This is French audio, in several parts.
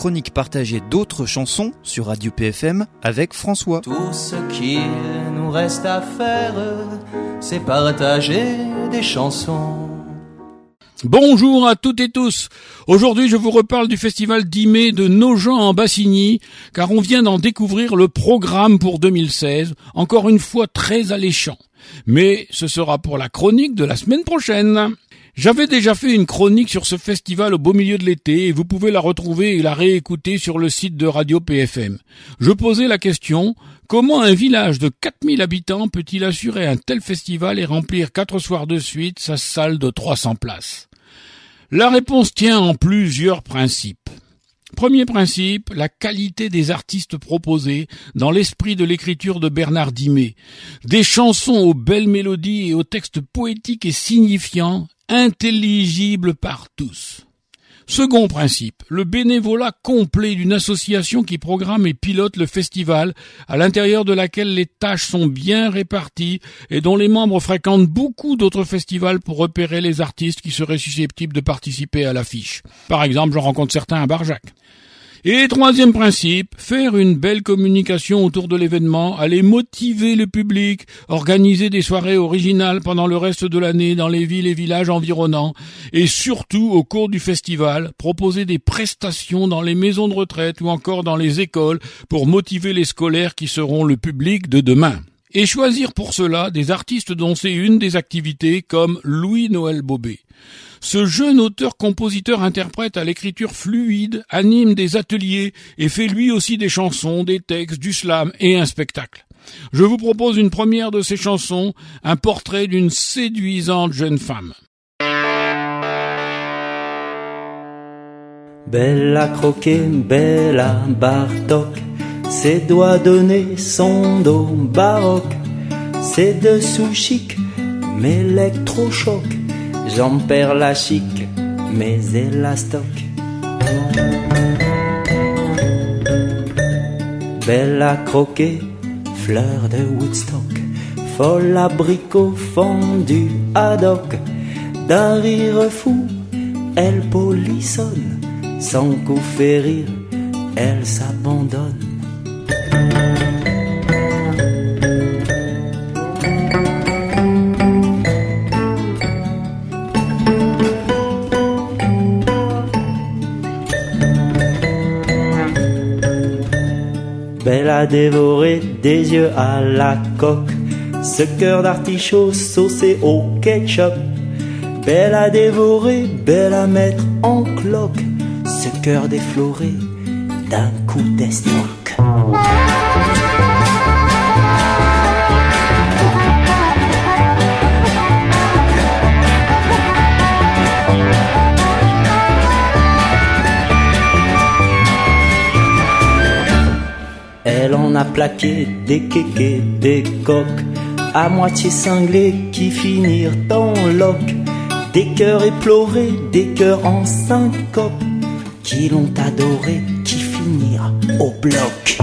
chronique partagée d'autres chansons sur Radio PFM avec François. Tout ce qu'il nous reste à faire, c'est partager des chansons. Bonjour à toutes et tous. Aujourd'hui, je vous reparle du festival 10 mai de Nogent en Bassigny, car on vient d'en découvrir le programme pour 2016, encore une fois très alléchant. Mais ce sera pour la chronique de la semaine prochaine. J'avais déjà fait une chronique sur ce festival au beau milieu de l'été et vous pouvez la retrouver et la réécouter sur le site de Radio PFM. Je posais la question, comment un village de 4000 habitants peut-il assurer un tel festival et remplir 4 soirs de suite sa salle de 300 places? La réponse tient en plusieurs principes. Premier principe, la qualité des artistes proposés dans l'esprit de l'écriture de Bernard Dimet. Des chansons aux belles mélodies et aux textes poétiques et signifiants, intelligibles par tous. Second principe, le bénévolat complet d'une association qui programme et pilote le festival, à l'intérieur de laquelle les tâches sont bien réparties et dont les membres fréquentent beaucoup d'autres festivals pour repérer les artistes qui seraient susceptibles de participer à l'affiche. Par exemple, j'en rencontre certains à Barjac. Et troisième principe, faire une belle communication autour de l'événement, aller motiver le public, organiser des soirées originales pendant le reste de l'année dans les villes et villages environnants, et surtout au cours du festival, proposer des prestations dans les maisons de retraite ou encore dans les écoles pour motiver les scolaires qui seront le public de demain. Et choisir pour cela des artistes dont c'est une des activités comme Louis-Noël Bobet. Ce jeune auteur-compositeur-interprète à l'écriture fluide anime des ateliers et fait lui aussi des chansons, des textes, du slam et un spectacle. Je vous propose une première de ces chansons, un portrait d'une séduisante jeune femme. Bella croquée, bella Bartok, ses doigts donnés, son dos baroque, ses dessous chic, mais électrochoc. J'en perds la chic, mais élastoc. Belle à croquer, fleur de Woodstock, folle abricot fondu ad hoc. D'un rire fou, elle polissonne, sans coup fait rire, elle s'abandonne. Belle à dévorer des yeux à la coque, ce cœur d'artichaut saucé au ketchup. Belle à dévorer, belle à mettre en cloque, ce cœur défloré d'un coup d'estoc. Elle en a plaqué des kékés, des coques, à moitié cinglés qui finirent en loc. Des cœurs éplorés, des cœurs en syncope, qui l'ont adoré, qui finirent au bloc.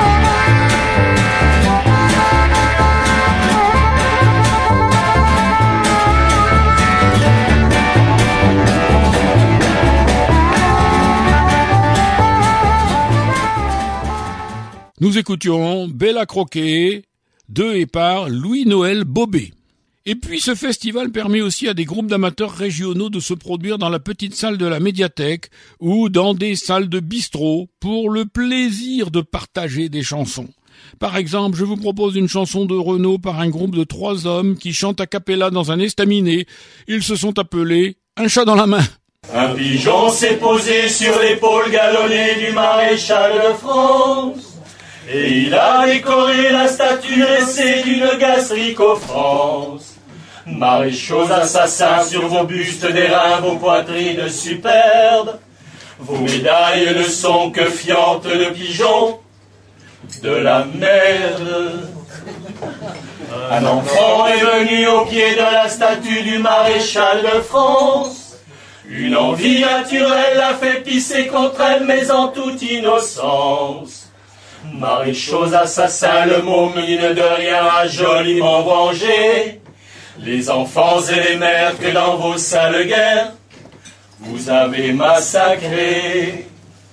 Nous écoutions Bella Croquet, de et par Louis-Noël Bobet. Et puis ce festival permet aussi à des groupes d'amateurs régionaux de se produire dans la petite salle de la médiathèque ou dans des salles de bistrot pour le plaisir de partager des chansons. Par exemple, je vous propose une chanson de Renaud par un groupe de 3 hommes qui chantent a cappella dans un estaminet. Ils se sont appelés Un chat dans la main. Un pigeon s'est posé sur l'épaule galonnée du maréchal de France. Et il a décoré la statue dressée d'une gastrique offense. Maréchaux assassins sur vos bustes d'airain, vos poitrines superbes. Vos médailles ne sont que fientes de pigeons, de la merde. Un enfant est venu au pied de la statue du maréchal de France. Une envie naturelle l'a fait pisser contre elle, mais en toute innocence. Maréchaux assassins, le môme mine de rien a joliment vengé les enfants et les mères que dans vos sales guerres vous avez massacrés.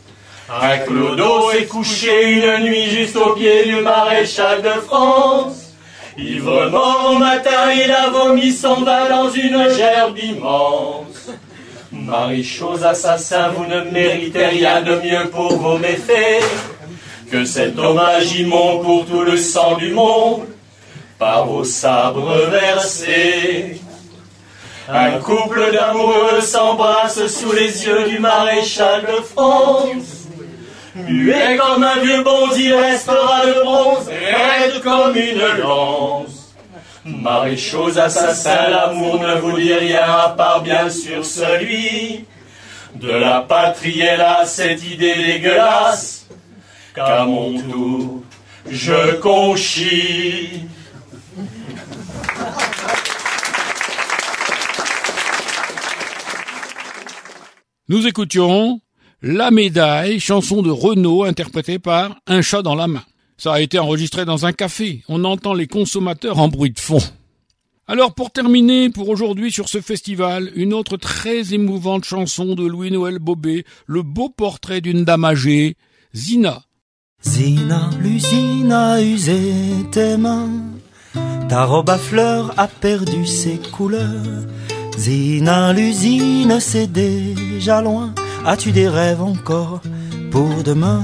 Un clodo s'est couché une nuit juste au pied du maréchal de France. Ivre mort au matin, il a vomi son vin dans une gerbe immense. Maréchaux assassins, vous ne méritez rien de mieux pour vos méfaits que cet hommage immonde pour tout le sang du monde par vos sabres versés. Un couple d'amoureux s'embrasse sous les yeux du maréchal de France. Muet comme un vieux bonze, il restera de bronze, raide comme une lance. Maréchaux assassins, l'amour ne vous dit rien à part bien sûr celui de la patrie. Elle a cette idée dégueulasse qu'à mon tour je conchis. Nous écoutions La Médaille, chanson de Renaud interprétée par Un chat dans la main. Ça a été enregistré dans un café. On entend les consommateurs en bruit de fond. Alors pour terminer pour aujourd'hui sur ce festival, une autre très émouvante chanson de Louis-Noël Bobet, le beau portrait d'une dame âgée, Zina. Zina, l'usine a usé tes mains, ta robe à fleurs a perdu ses couleurs. Zina, l'usine c'est déjà loin, as-tu des rêves encore pour demain?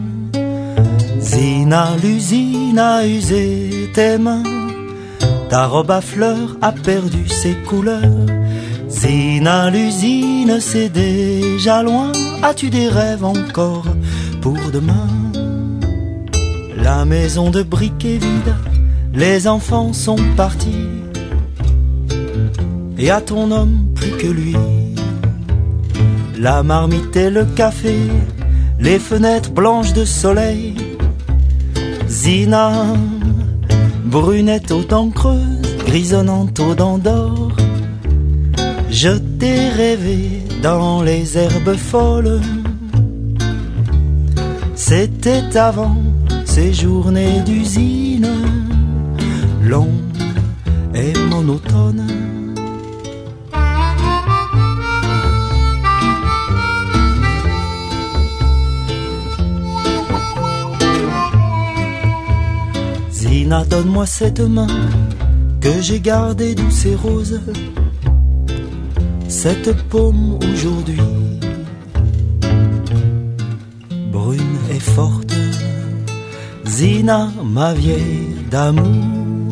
Zina, l'usine a usé tes mains, ta robe à fleurs a perdu ses couleurs. Zina, l'usine c'est déjà loin, as-tu des rêves encore pour demain? La maison de briques est vide, les enfants sont partis, et à ton homme plus que lui. La marmite et le café, les fenêtres blanches de soleil. Zina, brunette aux dents creuses, grisonnante aux dents d'or. Je t'ai rêvé dans les herbes folles. C'était avant ces journées d'usine, longues et monotones. Zina, donne-moi cette main que j'ai gardée douce et rose, cette paume aujourd'hui, brune et forte. Zina, ma vieille d'amour.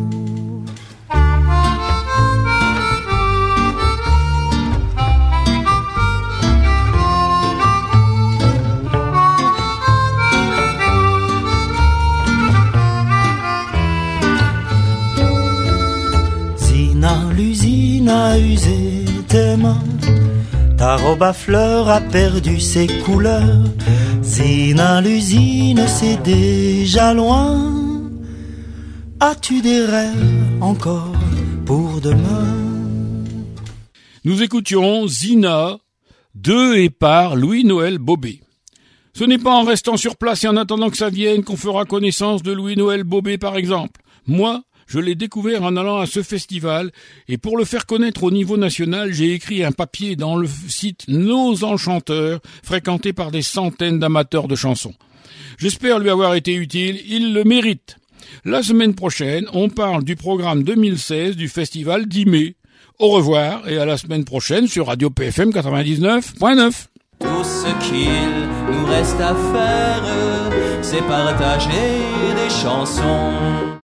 Zina, l'usine a usé tes mains, ta robe à fleurs a perdu ses couleurs. Zina, l'usine c'est déjà loin, as-tu des rêves encore pour demain? Nous écoutions Zina, de et par Louis-Noël Bobet. Ce n'est pas en restant sur place et en attendant que ça vienne qu'on fera connaissance de Louis-Noël Bobet par exemple. Moi, je l'ai découvert en allant à ce festival et pour le faire connaître au niveau national, j'ai écrit un papier dans le site Nos Enchanteurs, fréquenté par des centaines d'amateurs de chansons. J'espère lui avoir été utile, il le mérite. La semaine prochaine, on parle du programme 2016 du festival 10 mai. Au revoir et à la semaine prochaine sur Radio PFM 99.9. Tout ce qu'il nous reste à faire, c'est partager des chansons.